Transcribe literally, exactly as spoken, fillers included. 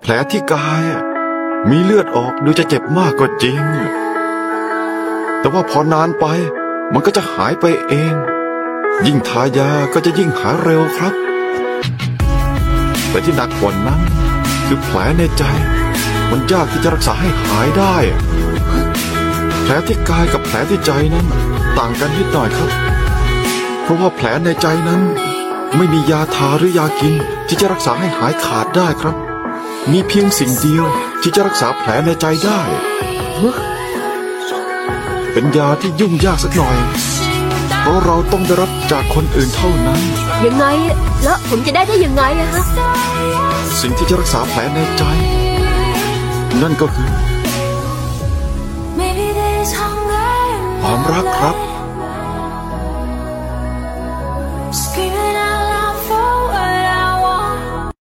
ผลที่กายมีเลือดออกดูจะเจ็บมากก็จริงแต่ว่าพอนานไปมันก็จะหายไปเองยิ่งทายาก็จะยิ่งหายเร็วครับแต่ที่หนักกว่านั้นคือแผลในใจมันยากที่จะรักษาให้หายได้แผลที่กายกับแผลที่ใจนั้นต่างกันนิดหน่อยครับเพราะว่าแผลในใจนั้นไม่มียาทาหรือยากินที่จะรักษาให้หายขาดได้ครับมีเพียงสิ่งเดียวที่จะรักษาแผลในใจได้เป็นยาที่ยุ่งยากสักหน่อยเพราะเราต้องได้รับจากคนอื่นเท่านั้นยังไงแล้วผมจะได้ได้ยังไงอะฮะสิ่งที่จะรักษาแผลในใจนั่นก็คือความรักครับ